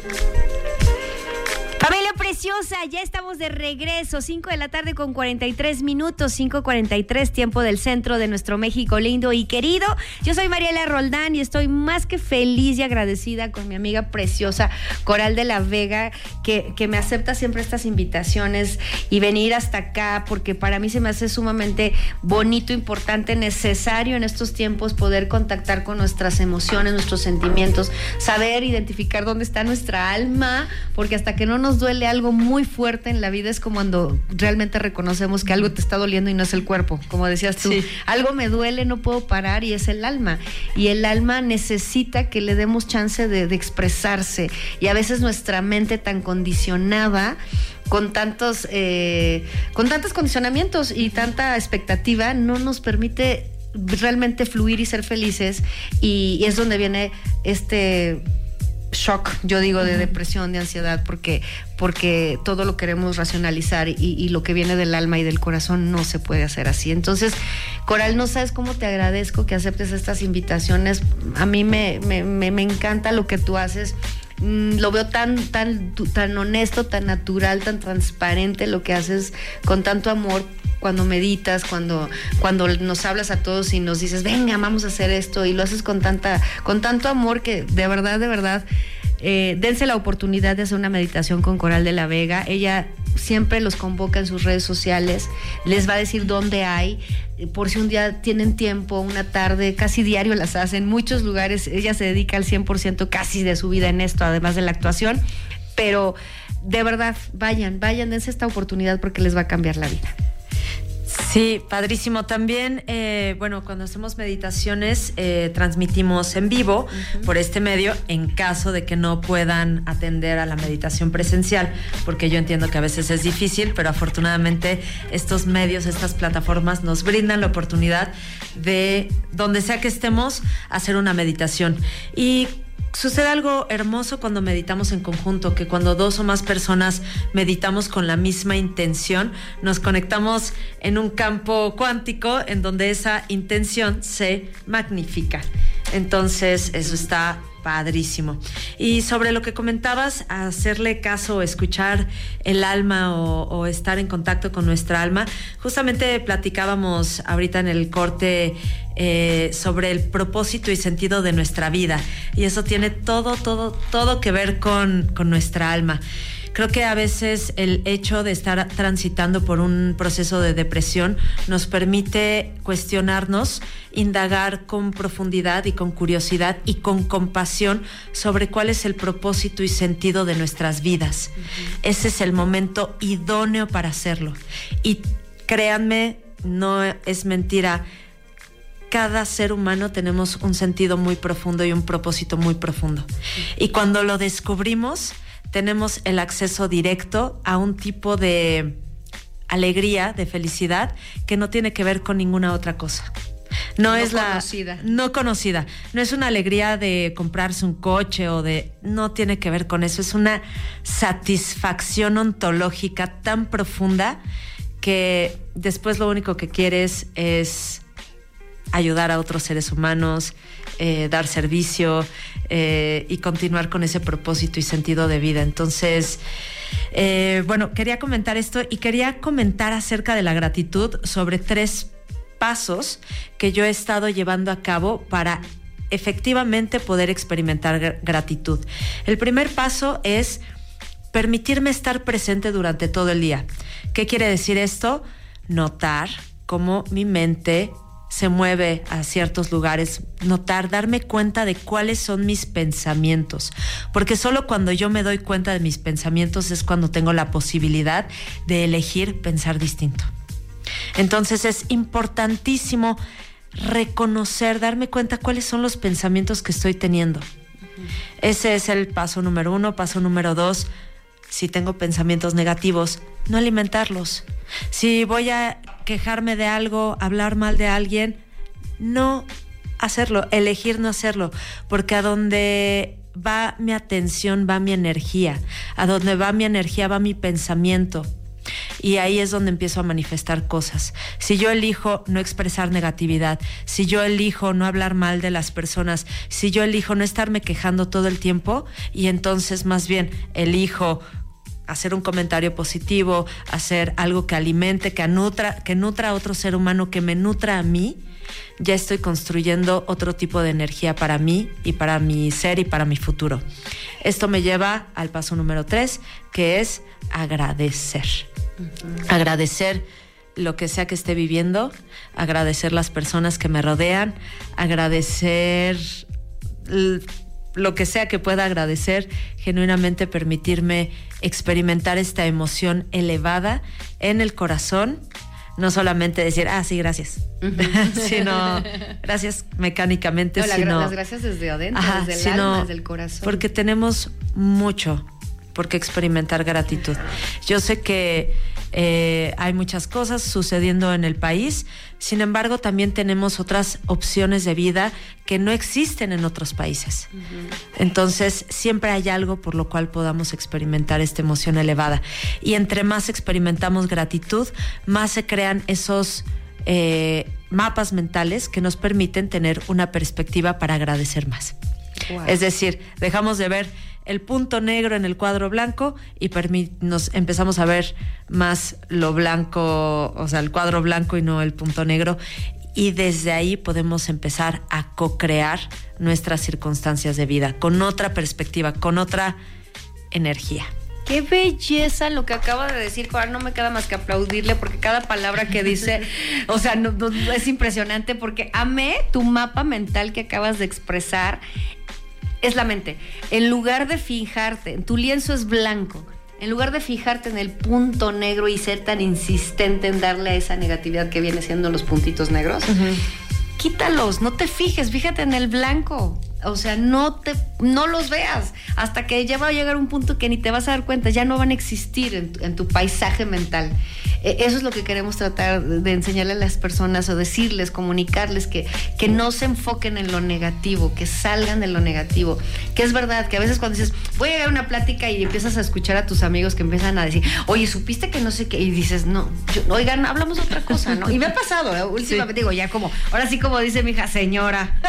Familia preciosa, ya estamos de regreso, cinco de la tarde con cuarenta y tres minutos, cinco cuarenta y tres, tiempo del centro de nuestro México lindo y querido. Yo soy Mariela Roldán y estoy más que feliz y agradecida con mi amiga preciosa Coral de la Vega, que, que me acepta siempre estas invitaciones y venir hasta acá, porque para mí se me hace sumamente bonito, importante, necesario en estos tiempos poder contactar con nuestras emociones, nuestros sentimientos, saber identificar dónde está nuestra alma, porque hasta que no nos Nos duele algo muy fuerte en la vida es como cuando realmente reconocemos que algo te está doliendo y no es el cuerpo, como decías tú, sí. algo me duele, no puedo parar y es el alma, y el alma necesita que le demos chance de, de expresarse, y a veces nuestra mente tan condicionada con tantos eh, con tantos condicionamientos y tanta expectativa no nos permite realmente fluir y ser felices, y, y es donde viene este shock, yo digo, de depresión, de ansiedad, porque, porque todo lo queremos racionalizar y, y lo que viene del alma y del corazón no se puede hacer así. Entonces, Coral, no sabes cómo te agradezco que aceptes estas invitaciones. A mí me, me, me, me encanta lo que tú haces. Mm, lo veo tan, tan, tan honesto, tan natural, tan transparente lo que haces, con tanto amor. Cuando meditas, cuando, cuando nos hablas a todos y nos dices, venga, vamos a hacer esto, y lo haces con tanta, con tanto amor que de verdad, de verdad, eh, dense la oportunidad de hacer una meditación con Coral de la Vega. Ella siempre los convoca en sus redes sociales, les va a decir dónde hay, por si un día tienen tiempo, una tarde, casi diario las hace en muchos lugares. Ella se dedica al cien por ciento casi de su vida en esto, además de la actuación, pero de verdad, vayan, vayan, dense esta oportunidad porque les va a cambiar la vida. Sí, padrísimo. También, eh, bueno, cuando hacemos meditaciones, eh, transmitimos en vivo uh-huh. por este medio, en caso de que no puedan atender a la meditación presencial, porque yo entiendo que a veces es difícil, pero afortunadamente estos medios, estas plataformas nos brindan la oportunidad de, donde sea que estemos, hacer una meditación. Y sucede algo hermoso cuando meditamos en conjunto, que cuando dos o más personas meditamos con la misma intención, nos conectamos en un campo cuántico en donde esa intención se magnifica. Entonces, eso está padrísimo. Y sobre lo que comentabas, hacerle caso, escuchar el alma o, o estar en contacto con nuestra alma, justamente platicábamos ahorita en el corte eh, sobre el propósito y sentido de nuestra vida, y eso tiene todo, todo, todo que ver con, con nuestra alma. Creo que a veces el hecho de estar transitando por un proceso de depresión nos permite cuestionarnos, indagar con profundidad y con curiosidad y con compasión sobre cuál es el propósito y sentido de nuestras vidas. Uh-huh. Ese es el momento idóneo para hacerlo. Y créanme, no es mentira, cada ser humano tenemos un sentido muy profundo y un propósito muy profundo. Uh-huh. Y cuando lo descubrimos, tenemos el acceso directo a un tipo de alegría, de felicidad, que no tiene que ver con ninguna otra cosa. No, no es conocida. la no conocida. No es una alegría de comprarse un coche o de... No tiene que ver con eso. Es una satisfacción ontológica tan profunda que después lo único que quieres es ayudar a otros seres humanos, eh, dar servicio eh, y continuar con ese propósito y sentido de vida. Entonces, eh, bueno, quería comentar esto y quería comentar acerca de la gratitud sobre tres pasos que yo he estado llevando a cabo para efectivamente poder experimentar gr- gratitud. El primer paso es permitirme estar presente durante todo el día. ¿Qué quiere decir esto? Notar cómo mi mente se mueve a ciertos lugares, notar, darme cuenta de cuáles son mis pensamientos, porque solo cuando yo me doy cuenta de mis pensamientos es cuando tengo la posibilidad de elegir pensar distinto. Entonces es importantísimo reconocer, darme cuenta cuáles son los pensamientos que estoy teniendo. Uh-huh. Ese es el paso número uno. Paso número dos, si tengo pensamientos negativos, no alimentarlos. Si voy a quejarme de algo, hablar mal de alguien, no hacerlo, elegir no hacerlo, porque a donde va mi atención va mi energía, a donde va mi energía va mi pensamiento. Y ahí es donde empiezo a manifestar cosas. Si yo elijo no expresar negatividad, si yo elijo no hablar mal de las personas, si yo elijo no estarme quejando todo el tiempo, y entonces más bien elijo hacer un comentario positivo, hacer algo que alimente, que nutra, que nutra a otro ser humano, que me nutra a mí, ya estoy construyendo otro tipo de energía para mí y para mi ser y para mi futuro. Esto me lleva al paso número tres, que es agradecer. Uh-huh. Agradecer lo que sea que esté viviendo, agradecer las personas que me rodean, agradecer l- lo que sea que pueda agradecer, genuinamente permitirme experimentar esta emoción elevada en el corazón, no solamente decir, ah, sí, gracias, uh-huh. sino gracias mecánicamente, no, la, sino... las gracias desde adentro, ajá, desde el sino, alma, desde el corazón. Porque tenemos mucho por qué experimentar gratitud. Yo sé que eh, hay muchas cosas sucediendo en el país, sin embargo, también tenemos otras opciones de vida que no existen en otros países. Uh-huh. Entonces, siempre hay algo por lo cual podamos experimentar esta emoción elevada. Y entre más experimentamos gratitud, más se crean esos eh, mapas mentales que nos permiten tener una perspectiva para agradecer más. Wow. Es decir, dejamos de ver el punto negro en el cuadro blanco y permi- nos empezamos a ver más lo blanco, o sea, el cuadro blanco y no el punto negro. Y desde ahí podemos empezar a co-crear nuestras circunstancias de vida con otra perspectiva, con otra energía. Qué belleza lo que acaba de decir, Coral, no me queda más que aplaudirle porque cada palabra que dice, o sea, no, no, es impresionante porque amé tu mapa mental que acabas de expresar. Es la mente. En lugar de fijarte, tu lienzo es blanco, en lugar de fijarte en el punto negro y ser tan insistente en darle a esa negatividad que viene siendo los puntitos negros, uh-huh. quítalos, no te fijes, fíjate en el blanco. O sea, no te, no los veas hasta que ya va a llegar un punto que ni te vas a dar cuenta, ya no van a existir en tu, en tu paisaje mental. Eh, eso es lo que queremos tratar de enseñarle a las personas o decirles, comunicarles, que, que no se enfoquen en lo negativo, que salgan de lo negativo. Que es verdad que a veces cuando dices, voy a llegar a una plática y empiezas a escuchar a tus amigos que empiezan a decir, oye, ¿supiste que no sé qué? Y dices, no, yo, oigan, hablamos de otra cosa, ¿no? Y me ha pasado, ¿eh? Últimamente, sí. digo, ya como, ahora sí como dice mi hija, señora,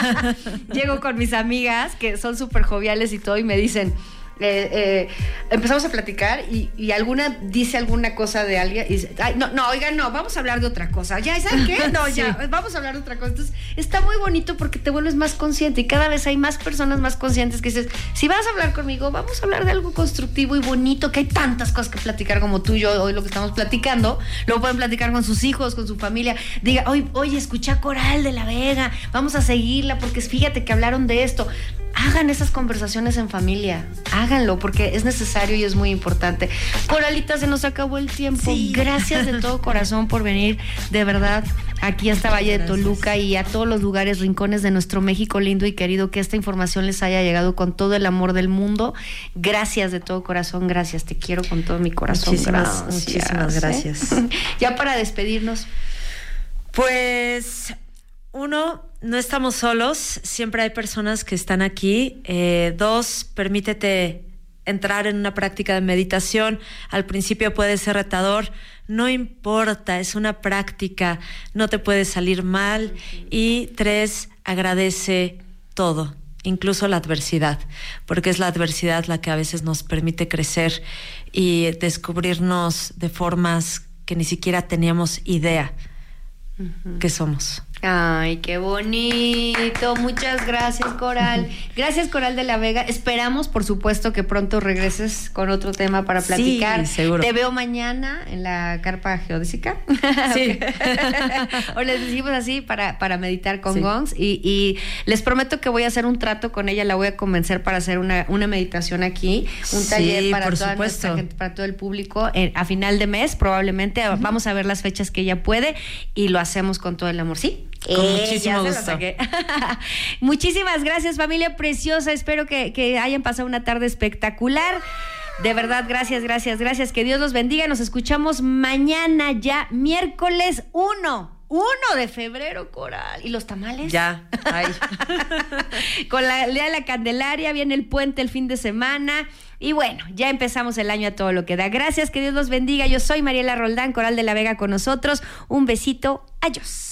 llego con mis amigas que son súper joviales y todo y me dicen, eh, eh, empezamos a platicar y, y alguna dice alguna cosa de alguien y dice, ay, no, no, oigan, no, vamos a hablar de otra cosa. Ya, ¿saben qué? No, sí. ya, vamos a hablar de otra cosa. Entonces, está muy bonito porque te vuelves más consciente y cada vez hay más personas más conscientes que dices, si vas a hablar conmigo, vamos a hablar de algo constructivo y bonito, que hay tantas cosas que platicar como tú y yo hoy lo que estamos platicando. Luego pueden platicar con sus hijos, con su familia. Diga, oye, oye, escuché a Coral de la Vega, vamos a seguirla porque fíjate que hablaron de esto. Hagan esas conversaciones en familia, háganlo porque es necesario y es muy importante. Coralita, se nos acabó el tiempo. Sí. Gracias de todo corazón por venir, de verdad, aquí hasta Valle de Toluca y a todos los lugares, rincones de nuestro México lindo y querido, que esta información les haya llegado con todo el amor del mundo. Gracias de todo corazón, gracias, te quiero con todo mi corazón. Muchísimas, gracias, muchísimas gracias. ¿eh? Ya para despedirnos. Pues uno, no estamos solos, siempre hay personas que están aquí. Eh, dos, permítete entrar en una práctica de meditación. Al principio puede ser retador, no importa, es una práctica, no te puede salir mal. Y tres, agradece todo, incluso la adversidad, porque es la adversidad la que a veces nos permite crecer y descubrirnos de formas que ni siquiera teníamos idea uh-huh. que somos. Ay, qué bonito. Muchas gracias, Coral. Gracias, Coral de la Vega. Esperamos, por supuesto, que pronto regreses con otro tema para platicar. Sí, seguro. Te veo mañana en la carpa geodésica. Sí. O les decimos así para, para meditar con sí. Gongs. Y, y les prometo que voy a hacer un trato con ella. La voy a convencer para hacer una, una meditación aquí. Un taller sí, para por toda supuesto. nuestra gente, para todo el público. Eh, a final de mes, probablemente. Uh-huh. Vamos a ver las fechas que ella puede y lo hacemos con todo el amor. ¿Sí? Con eh, muchísimo gusto. Muchísimas gracias, familia preciosa. Espero que, que hayan pasado una tarde espectacular. De verdad, gracias, gracias, gracias. Que Dios los bendiga. Nos escuchamos mañana ya, miércoles uno. uno de febrero, Coral. ¿Y los tamales? Ya. Ay. Con la, el Día de la Candelaria, viene el puente el fin de semana. Y bueno, ya empezamos el año a todo lo que da. Gracias, que Dios los bendiga. Yo soy Mariela Roldán, Coral de la Vega con nosotros. Un besito. Adiós.